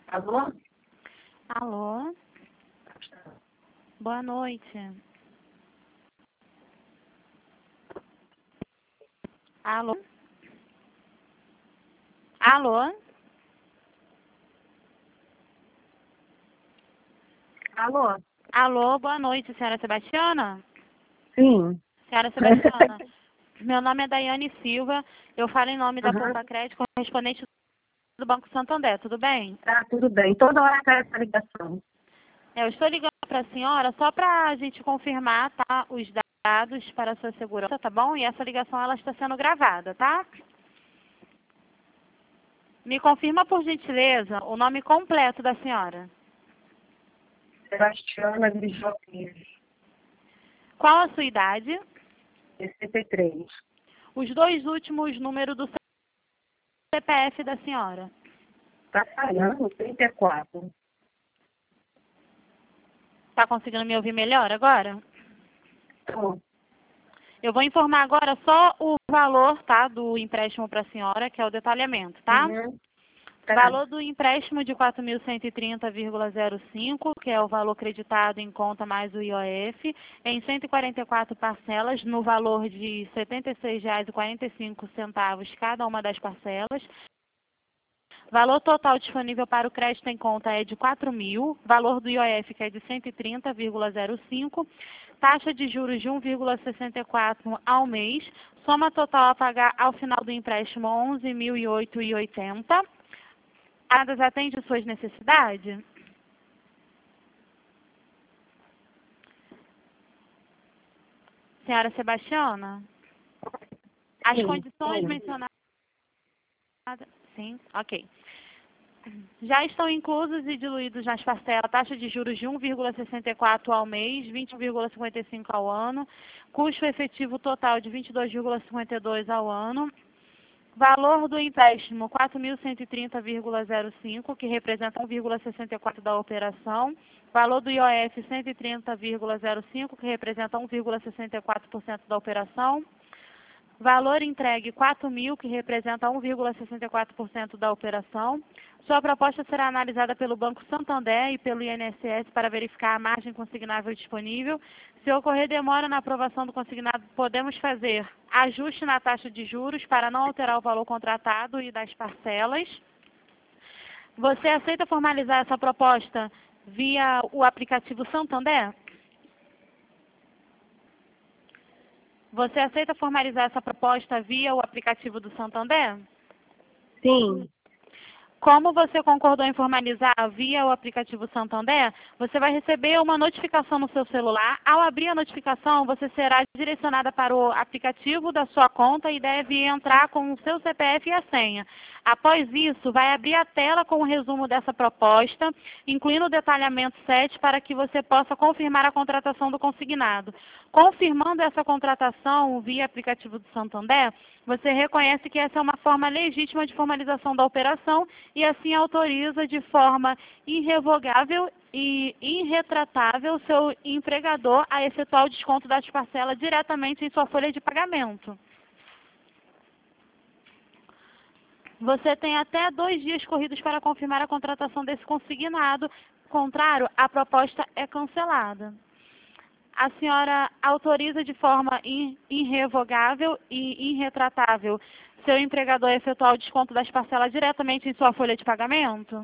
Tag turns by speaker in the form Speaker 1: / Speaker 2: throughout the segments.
Speaker 1: Alô?
Speaker 2: Alô? Boa noite. Alô? Alô?
Speaker 1: Alô?
Speaker 2: Alô, boa noite, senhora Sebastiana?
Speaker 1: Sim.
Speaker 2: Senhora Sebastiana, meu nome é Daiane Silva, eu falo em nome da
Speaker 1: Aham.
Speaker 2: Poupa Crédito, correspondente do Banco Santander, tudo bem?
Speaker 1: Tá, tudo bem. Toda hora cai essa ligação.
Speaker 2: Eu estou ligando para a senhora só para a gente confirmar, tá, os dados para a sua segurança, tá bom? E essa ligação, ela está sendo gravada, tá? Me confirma, por gentileza, o nome completo da senhora.
Speaker 1: Sebastiana Grijó Pires,
Speaker 2: Qual a sua idade?
Speaker 1: 63.
Speaker 2: Os dois últimos números do CPF da senhora.
Speaker 1: Tá falhando 34.
Speaker 2: Está conseguindo me ouvir melhor agora?
Speaker 1: Tô.
Speaker 2: Eu vou informar agora só o valor, tá, do empréstimo para a senhora, que é o detalhamento, tá?
Speaker 1: Uhum. Tá.
Speaker 2: Valor do empréstimo de 4.130,05, que é o valor creditado em conta mais o IOF, em 144 parcelas, no valor de R$ 76,45 cada uma das parcelas. Valor total disponível para o crédito em conta é de 4.000, valor do IOF que é de 130,05, taxa de juros de 1,64 ao mês, soma total a pagar ao final do empréstimo 11.008,80. Adas atende suas necessidades? Senhora Sebastiana? As
Speaker 1: Sim,
Speaker 2: condições
Speaker 1: sim.
Speaker 2: mencionadas... Sim, ok. Já estão inclusos e diluídos nas parcelas taxa de juros de 1,64 ao mês, 21,55 ao ano, custo efetivo total de 22,52 ao ano, valor do empréstimo 4.130,05, que representa 1,64 da operação, valor do IOF 130,05, que representa 1,64% da operação, valor entregue 4.000, que representa 1,64% da operação. Sua proposta será analisada pelo Banco Santander e pelo INSS para verificar a margem consignável disponível. Se ocorrer demora na aprovação do consignado, podemos fazer ajuste na taxa de juros para não alterar o valor contratado e das parcelas. Você aceita formalizar essa proposta via o aplicativo Santander? Você aceita formalizar essa proposta via o aplicativo do Santander?
Speaker 1: Sim.
Speaker 2: Como você concordou em formalizar via o aplicativo Santander, você vai receber uma notificação no seu celular. Ao abrir a notificação, você será direcionada para o aplicativo da sua conta e deve entrar com o seu CPF e a senha. Após isso, vai abrir a tela com o resumo dessa proposta, incluindo o detalhamento 7, para que você possa confirmar a contratação do consignado. Confirmando essa contratação via aplicativo do Santander, você reconhece que essa é uma forma legítima de formalização da operação e assim autoriza de forma irrevogável e irretratável seu empregador a efetuar o desconto das parcelas diretamente em sua folha de pagamento. Você tem até 2 dias corridos para confirmar a contratação desse consignado, contrário, a proposta é cancelada. A senhora autoriza de forma irrevogável e irretratável seu empregador a efetuar o desconto das parcelas diretamente em sua folha de pagamento?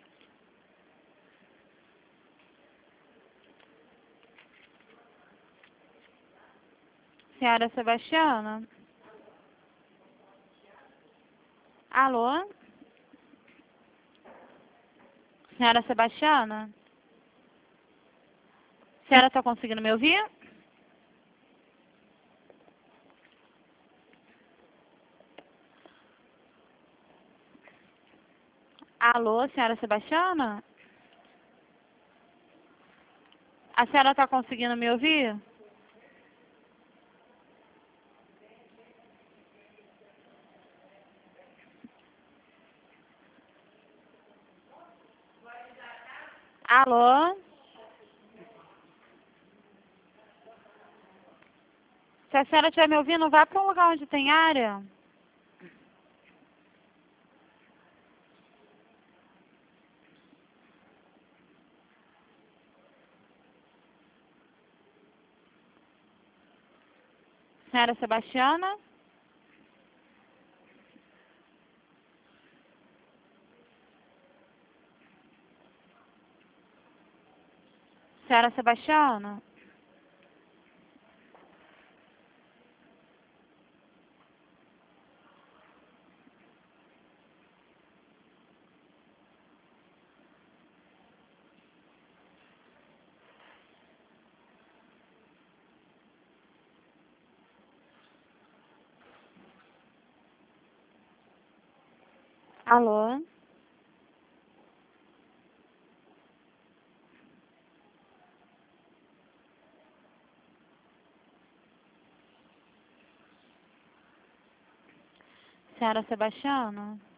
Speaker 2: Senhora Sebastiana? Alô? Senhora Sebastiana? A senhora está conseguindo me ouvir? Alô, senhora Sebastiana? A senhora está conseguindo me ouvir? Alô? Se a senhora estiver me ouvindo, vá para um lugar onde tem área. Senhora Sebastiana? Senhora Sebastiana? Alô? Senhora Sebastiana?